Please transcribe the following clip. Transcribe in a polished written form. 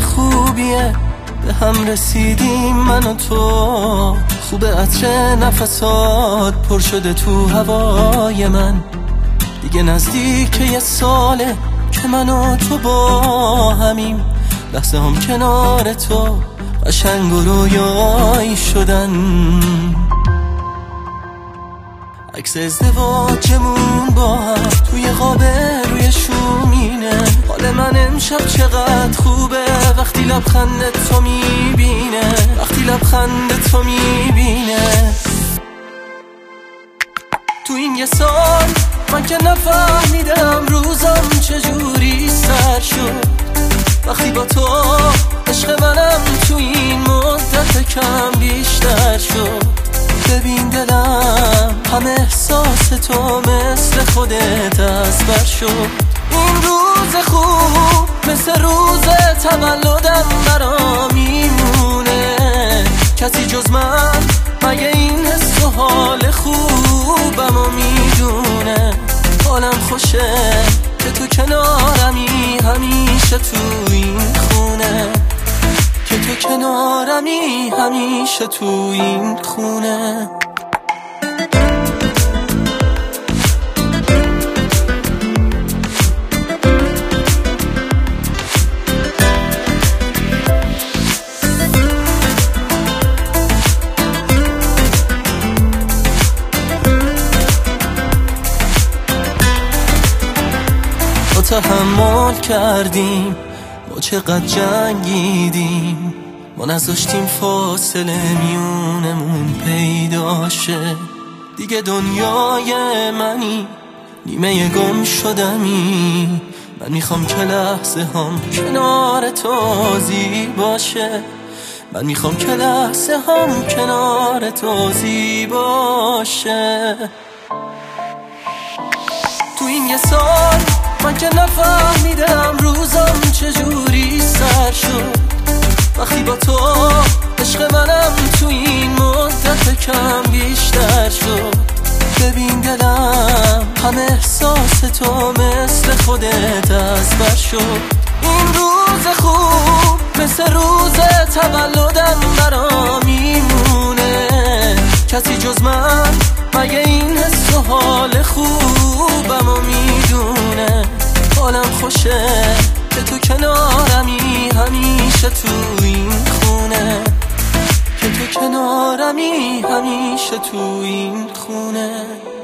خوبیه به هم رسیدیم من و تو. خوبه عطر نفسات پر شده تو هوای من. دیگه نزدیک یه ساله که من و تو با همیم. لحظه هم کنار تو قشنگ و رویایی شدن. عکس ازدواجمون با هم توی قاب روی شومینه. حال من امشب چقدر خوبه وقتی لبخند تو میبینه. وقتی لبخند تو میبینه. تو این یه سال من که نفهمیدم روزم چجوری سر شد. وقتی با تو عشق منم تو این مدت کم بیشتر شد. ببین دلم همه احساس تو مثل خودت از بر شد. این روز خوب مثل روز تولدم برا میمونه. کسی جز من مگه این حس و حال خوبم و میدونه. حالم خوشه که تو کنارمی همیشه تو این خونه. که تو کنارمی همیشه تو این خونه. با تحمل کردیم ما چقدر جنگیدیم. ما نذاشتیم فاصله میونمون پیدا شه. دیگه دنیای منی نیمه گم شدمی. من میخوام که لحظه هم کنار تو زیباشه. من میخوام که لحظه هم کنار تو زیباشه. تو این یه سال من که نفهمیدم روزم چجوری سر شد. وقتی با تو عشق منم تو این مدت کم بیشتر شد. ببین دلم همه احساس تو مثل خودت از بر شد. این روز خوب مثل روز تولدم برا میمونه. کسی جز من مگه این حس و حال خوبم و میدونه. حالم خوشه که تو کنارمی همیشه تو این خونه. که تو کنارمی همیشه تو این خونه.